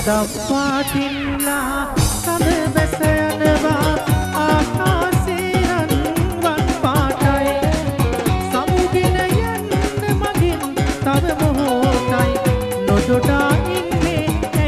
දව්පාටින්ලා සඳ බැස යනවා ආකාශේ රන්වන් පාටයි සමුගෙන යන්න මගින් තව මොහොතයි නොදොඩා ඉන්නේ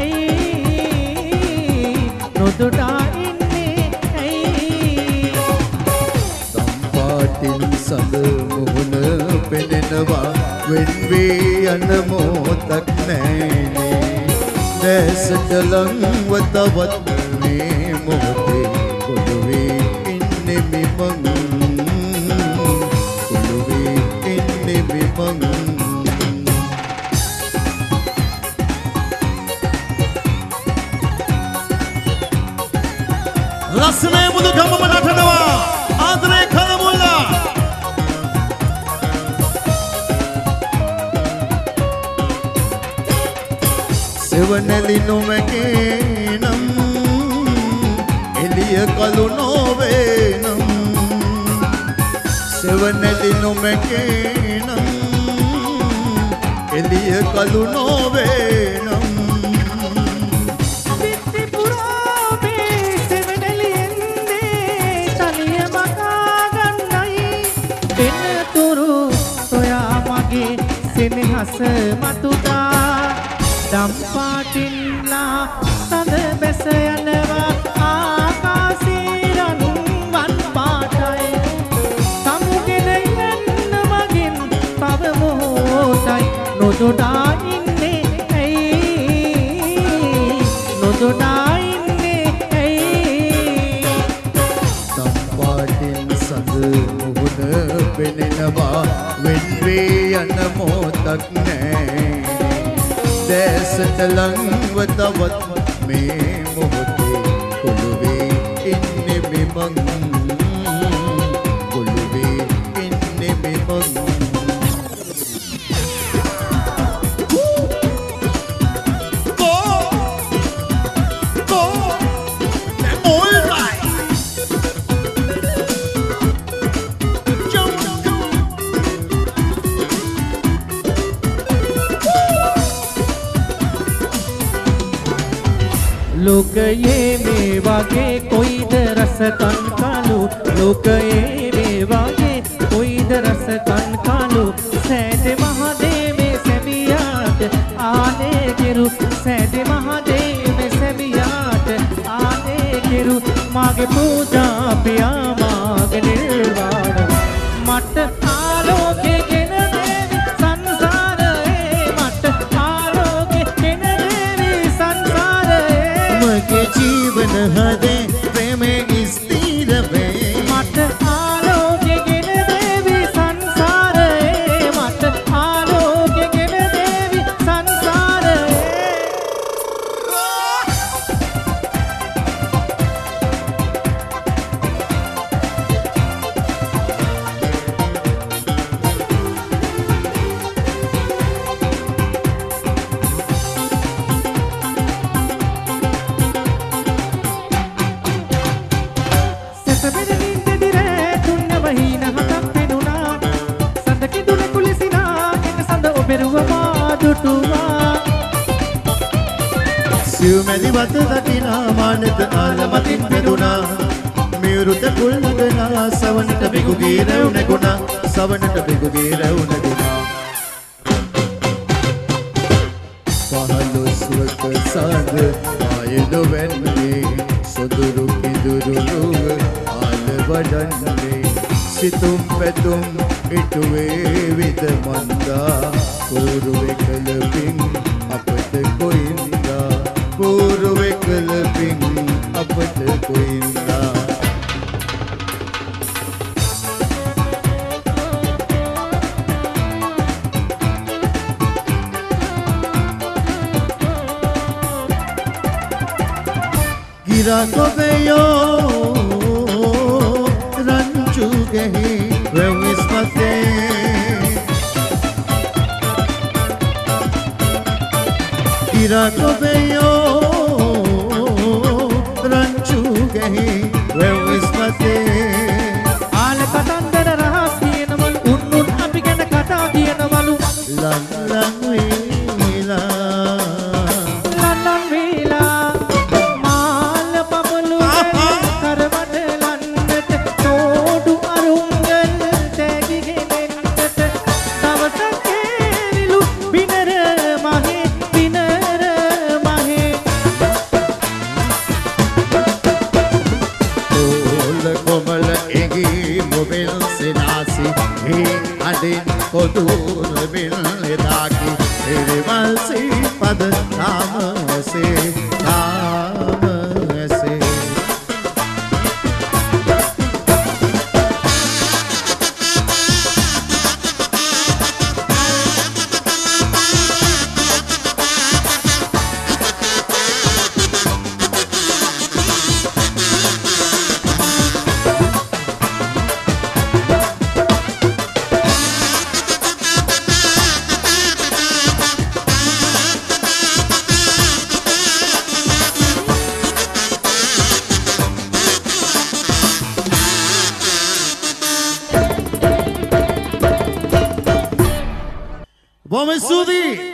ඇයි නොදොඩා ඉන්නේ ඇයි දම්පාටින් සඳ මුහුණ පෙනෙනවා වෙන් වී යන මොහොතක් නැනේ දැසට ලංව තවත් මේ මොහොතේ කොළුවේ ඉන්නේ මිමං කොළුවේ ඉන්නේ මිමං ලස්සනයි බුදුකමම නටනවා ආදරේ කලමුල්ලා සෙවණැලි නොමැකේ නම් එළිය කළු නොවේ නම් සෙවණැලි නොමැකේ නම් එළිය කළු නොවේ නම් සෙනෙහස මතුදා දම්පාටින්ලා සඳ බැස යනවා ආකාශේ රන්වන් පාටයි සමුගෙන යන්න මගින් තව මොහොතයි නොදොඩා ඉන්නේ ඇයි නොදොඩා ඉන්නේ ඇයි දම්පාටින් සඳ මුහුණ පෙනෙනවා වෙන් වී යන මොහොතක් නෑ දැසට ලංව තවත් මේ මොහොතේ කොළුවේ ඉන්නේ මිමං කොළුවේ ඉන්නේ මිමං ලෝකයේ මේ වගේ කොයිද රස කන්කලු ලෝකයේ මේ වගේ කොයිද රස කන්කලු සෑදේ මහදේවේ සැමියාට ආනේ කෙරු සෑදේ මහදේවේ සැමියාට ආනේ කෙරු මාගේ පූජා පියා මාගේ නිර්වාණ මට ආලෝකේ ගෙන දේවි සංසාරේ මට ආලෝකේ ගෙන දේවි සංසාරේ මගේ ජීවන හදේ ප්‍රේමේ ස්ථිර වේ මට ආලෝකේ ගෙන දේවි සංසාරේ මට ආලෝකේ ගෙන දේවි සංසාරේ සිව්මැලි වත දකිනා මානත ආලමතින් පෙදුනා මියුරුත කුල් නගනා සවනට බිගුගේ රැව් නැගුණා සවනට බිගුගේ රැව් නැගුණා පහළොස්වක සඳ ආයන වෙන්නේ සොදුරු කිදුරු නුව ආල වඩන්නේ සිතුම් පැතුම් ඉටුවේ විද මන්දා පූරුවේ කලපින් අපට කොයින්දා පූරුවේ කලපින් අපට කොයින්දා गिरा गयो रंजू गही वेस्मते गिरा गयो रंजू गही वेस्मते ආල කතන්දර රහස් කියනවලු උන්නුන් අපි ගැන කතා කියනවලු ලං ලං වේලා ලං ලං වේලා කොදුර බිල්ලෙදාකි එරිවල් සීපද තාමසේ තාමසේ Vamos, Sudi!